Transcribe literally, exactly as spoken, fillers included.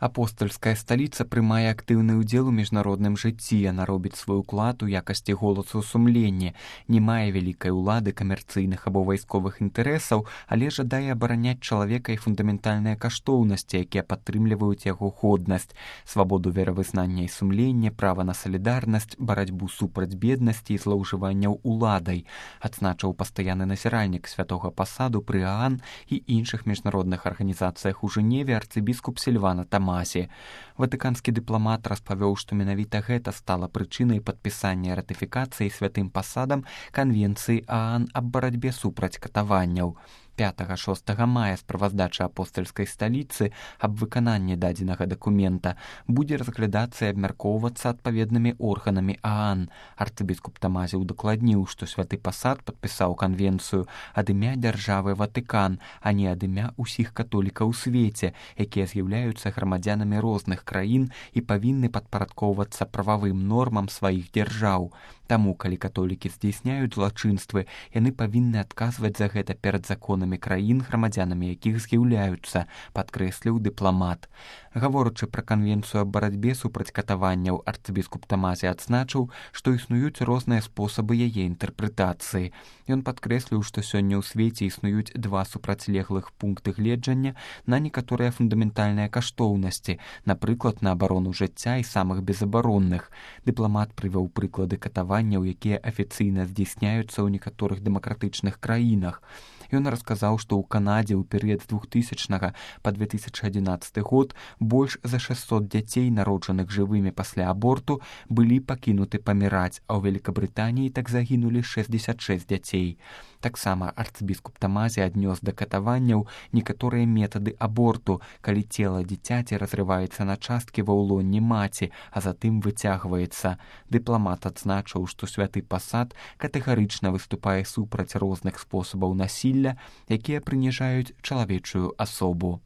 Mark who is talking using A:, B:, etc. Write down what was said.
A: Апостальская сталіца прымае актыўны ўдзел у міжнародным жыцці, яна робіць свой уклад у якасці голасу сумлення, не мае вялікай улады, камерцыйных або вайсковых інтарэсаў, але жадае абараняць чалавека і фундаментальныя каштоўнасці, якія падтрымліваюць яго годнасць, свабоду веравызнання і сумлення, права на салідарнасць, барацьбу супраць беднасці і злоўжыванняў уладай, адзначыў пастаянны назіральнік святога пасаду пры ААН і іншых міжнародных арганізацыях у Жэневе арцыбіскуп Сільвана Тамазі. Ватыканскі дыпламат распавёў, што менавіта гэта стала прычынай падпісання ратыфікацыі святым пасадам канвенцыі ААН аб барацьбе супраць катаванняў. пятага-шостага мая справаздача апостальскай сталіцы аб выкананні дадзенага дакумента будзе разглядацца і абмяркоўвацца адпаведнымі органамі ААН. Арцыбіскуп Тамазі удакладніў, што святы пасад падпісаў канвенцыю ад імя дзяржавы Ватыкан, а не ад імя ўсіх католікаў у свеце, якія з'яўляюцца грамадзянамі розных краін і павінны падпарадкоўвацца прававым нормам сваіх дзяржаў. Таму, калі католікі здзяйсняюць злачынствы, яны павінны адказваць за гэта перад законамі краін, грамадзянамі якіх з'яўляюцца, падкрэсліў дыпламат. Гаворачы пра канвенцыю аб барацьбе супраць катаванняў, арцыбіскуп Тамазі адзначыў, што існуюць розныя спосабы яе інтэрпрэтацыі. Ён падкрэсліў, што сёння ў свеце існуюць два супрацьлеглых пункты гледжання на некаторыя фундаментальныя каштоўнасці, напрыклад, на абарону жыцця і самых безабаронных. Дыпламат прывёў прыклады катаванняў, якія афіцыйна здзяйсняюцца ў некаторых дэмакратычных краінах. Ён расказаў, што ў Канадзе ў перыяд з двухтысячнага па две тысячы адзінаццаты год больш за шэсцьсот дзяцей, народжаных жывымі пасля аборту, былі пакінуты паміраць, а ў Великабрытаніі так загінулі шэсцьдзесят шэсць дзяцей. Таксама арцыбіскуп Тамазі аднёс да катаванняў некаторыя метады аборту, калі цела дзіцяці разрываецца на часткі ва ўлонні маці, а затым выцягваецца. Дыпламат адзначыў, што святы пасад катэгарычна выступае супраць розных спосабаў насілля, якія прыніжаюць чалавечую асобу.